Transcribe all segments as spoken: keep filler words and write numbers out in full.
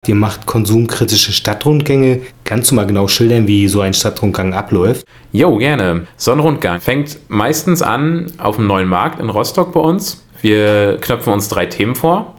Ihr macht konsumkritische Stadtrundgänge. Kannst du mal genau schildern, wie so ein Stadtrundgang abläuft? Jo, gerne. So ein Rundgang fängt meistens an auf dem Neuen Markt in Rostock bei uns. Wir knöpfen uns drei Themen vor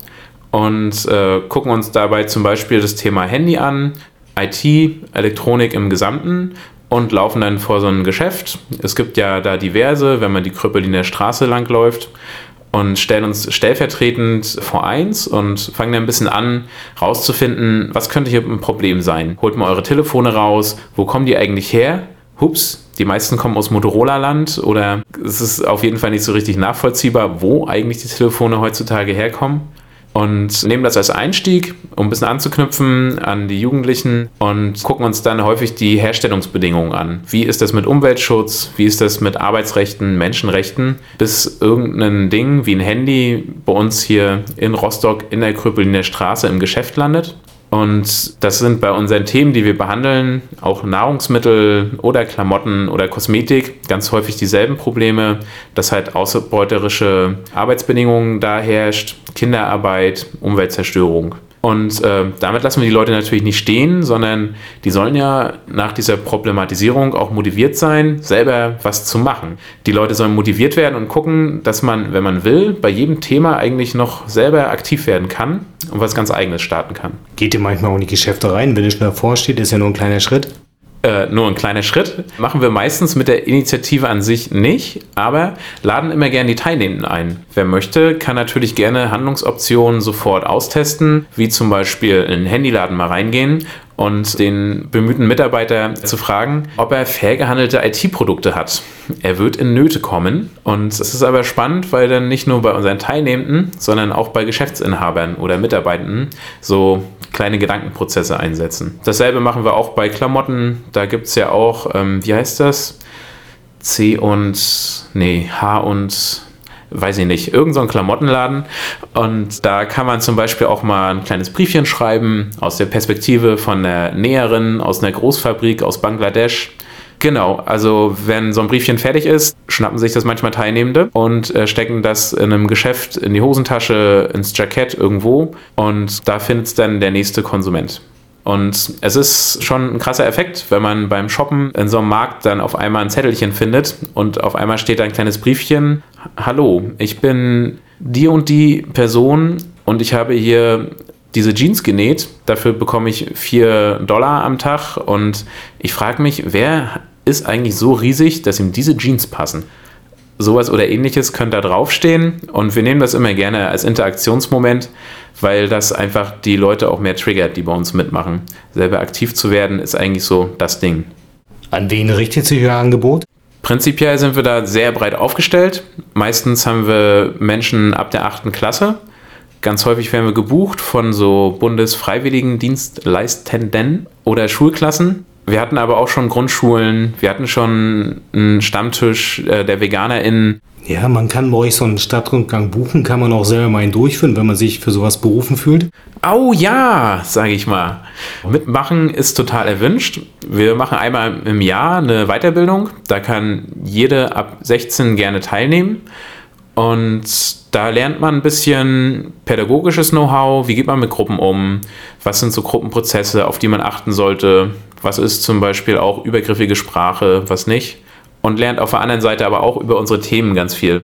und äh, gucken uns dabei zum Beispiel das Thema Handy an, I T, Elektronik im Gesamten und laufen dann vor so ein Geschäft. Es gibt ja da diverse, wenn man die Kröpeliner Straße lang läuft. Und stellen uns stellvertretend vor eins und fangen dann ein bisschen an, rauszufinden, was könnte hier ein Problem sein. Holt mal eure Telefone raus, wo kommen die eigentlich her? Hups, die meisten kommen aus Motorola-Land oder es ist auf jeden Fall nicht so richtig nachvollziehbar, wo eigentlich die Telefone heutzutage herkommen. Und nehmen das als Einstieg, um ein bisschen anzuknüpfen an die Jugendlichen und gucken uns dann häufig die Herstellungsbedingungen an. Wie ist das mit Umweltschutz? Wie ist das mit Arbeitsrechten, Menschenrechten? Bis irgendein Ding wie ein Handy bei uns hier in Rostock in der Kröpeliner Straße im Geschäft landet. Und das sind bei unseren Themen, die wir behandeln, auch Nahrungsmittel oder Klamotten oder Kosmetik, ganz häufig dieselben Probleme, dass halt ausbeuterische Arbeitsbedingungen da herrscht, Kinderarbeit, Umweltzerstörung. Und äh, damit lassen wir die Leute natürlich nicht stehen, sondern die sollen ja nach dieser Problematisierung auch motiviert sein, selber was zu machen. Die Leute sollen motiviert werden und gucken, dass man, wenn man will, bei jedem Thema eigentlich noch selber aktiv werden kann und was ganz Eigenes starten kann. Geht ihr manchmal auch in die Geschäfte rein, wenn ihr schon davor steht, ist ja nur ein kleiner Schritt? Äh, nur ein kleiner Schritt. Machen wir meistens mit der Initiative an sich nicht, aber laden immer gerne die Teilnehmenden ein. Wer möchte, kann natürlich gerne Handlungsoptionen sofort austesten, wie zum Beispiel in einen Handyladen mal reingehen und den bemühten Mitarbeiter zu fragen, ob er fair gehandelte I T-Produkte hat. Er wird in Nöte kommen und es ist aber spannend, weil dann nicht nur bei unseren Teilnehmenden, sondern auch bei Geschäftsinhabern oder Mitarbeitenden so kleine Gedankenprozesse einsetzen. Dasselbe machen wir auch bei Klamotten. Da gibt es ja auch, ähm, wie heißt das? C und, nee, H und... weiß ich nicht, irgend so ein Klamottenladen und da kann man zum Beispiel auch mal ein kleines Briefchen schreiben aus der Perspektive von der Näherin aus einer Großfabrik aus Bangladesch. Genau, also wenn so ein Briefchen fertig ist, schnappen sich das manchmal Teilnehmende und äh, stecken das in einem Geschäft in die Hosentasche, ins Jackett irgendwo und da findet es dann der nächste Konsument. Und es ist schon ein krasser Effekt, wenn man beim Shoppen in so einem Markt dann auf einmal ein Zettelchen findet und auf einmal steht da ein kleines Briefchen. Hallo, ich bin die und die Person und ich habe hier diese Jeans genäht. Dafür bekomme ich vier Dollar am Tag und ich frage mich, wer ist eigentlich so riesig, dass ihm diese Jeans passen? Sowas oder ähnliches könnte da draufstehen und wir nehmen das immer gerne als Interaktionsmoment, weil das einfach die Leute auch mehr triggert, die bei uns mitmachen. Selber aktiv zu werden ist eigentlich so das Ding. An wen richtet sich euer Angebot? Prinzipiell sind wir da sehr breit aufgestellt. Meistens haben wir Menschen ab der achten Klasse. Ganz häufig werden wir gebucht von so Bundesfreiwilligendienstleistenden oder Schulklassen. Wir hatten aber auch schon Grundschulen, wir hatten schon einen Stammtisch äh, der VeganerInnen. Ja, man kann bei euch so einen Stadtrundgang buchen, kann man auch selber mal einen durchführen, wenn man sich für sowas berufen fühlt. Oh ja, sage ich mal. Mitmachen ist total erwünscht. Wir machen einmal im Jahr eine Weiterbildung, da kann jede ab sechzehn gerne teilnehmen. Und da lernt man ein bisschen pädagogisches Know-how, wie geht man mit Gruppen um, was sind so Gruppenprozesse, auf die man achten sollte, was ist zum Beispiel auch übergriffige Sprache, was nicht. Und lernt auf der anderen Seite aber auch über unsere Themen ganz viel.